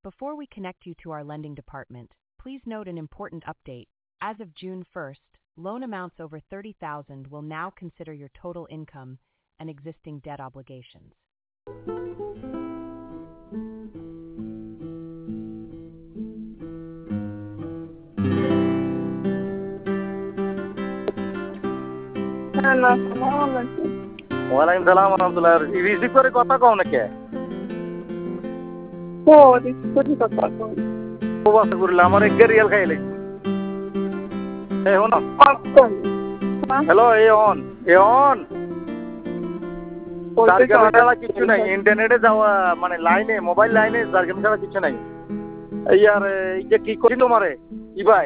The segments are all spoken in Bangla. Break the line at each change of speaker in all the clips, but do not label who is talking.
Before we connect you to our lending department, please note an important update. As of June 1st, loan amounts over $30,000 will now consider your total income and existing debt obligations.
ওয়ালাইকুম সালাম রহমতুল্লাহ। রিসিভ করে কথা কও নাকি?
ও রিসিভ করে কথা কও।
ও বাসা করলে আমার এক রিয়াল খাই লাগছে। এই হন। Hello A on. জার্গেম ছাড়া কিছু নাই, ইন্টারনেটে যাওয়া মানে লাইনে মোবাইল লাইনে জার্গেম ছাড়া কিছু নাই। এই আর এই যে কি করি তোমারে কি ভাই?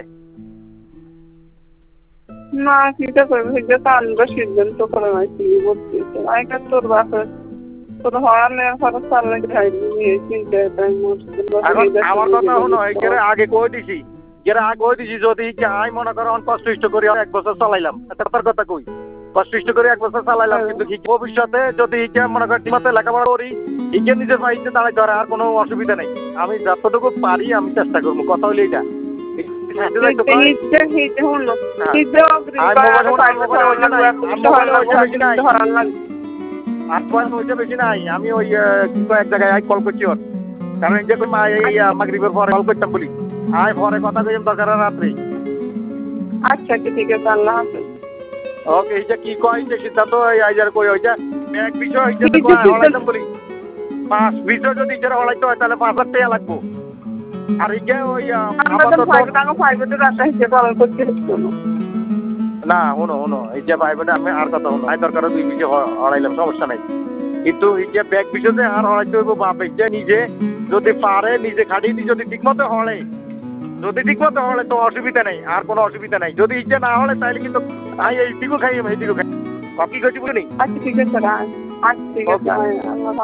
না কিটা করবি, সেটা তো আমরা সিদ্ধান্ত করে নাকি বলতেছে আইকা তোর বাসা তোর হওয়ালে খরচ চাললে খাইনি চিন্তা তাই
এখন আমার কথা হলো একেরে আগে কই দিছি যদি যে আই মনে করো কষ্ট করি 1 বছর চালাইলাম, তার কথা কই কষ্ট করে 1 বছর চালাইলাম, কিন্তু ভবিষ্যতে যদি মনে করি ঠিকমতো লেখাপড়া করি নিজের পাইতে দাঁড়াইতে পারে, আর কোনো অসুবিধা নেই। আমি যতটুকু পারি আমি চেষ্টা করবো, কথা হইলে এটা বেশি নাই। আমি ওই এক জায়গায় কল করছি ওর, কারণ যে মাগরিবের পরে কল করতাম বলি আয় পরে কথা কইম দরকার রাত্রে।
আচ্ছা ঠিক আছে, আল্লাহ হাফেজ।
ওকে এই যে কি কয় যে সিদ্ধান্ত আইজার কই ওই যে এক বিষয় হইছে তো কয় হলাইতাম বলি 5 বিষয় যদি ইজারা হলাইতে হয় তাহলে 5,000 টাকা লাগবে। আর এই যে ওই
আমাদের ফাইভের রাস্তা হিসেবে কল করতে
না হনো এই যে প্রাইভেটে আমি আর কথা হলো আয় দরকার 2 বিষয় হলাইলাম সমস্যা নাই, কিন্তু এই যে ব্যাগ বিষয়তে আর হলাইতে হইব বাপ যে নিজে যদি পারে নিজে খাটিয়ে যদি ঠিকমতো হলে তো অসুবিধা নেই, আর কোনো অসুবিধা নাই। যদি ইচ্ছে না হলে তাহলে কিন্তু এইদিকেও খাই এইদিকেও খাই, কি করছি বুঝলি?
আচ্ছা ঠিক আছে।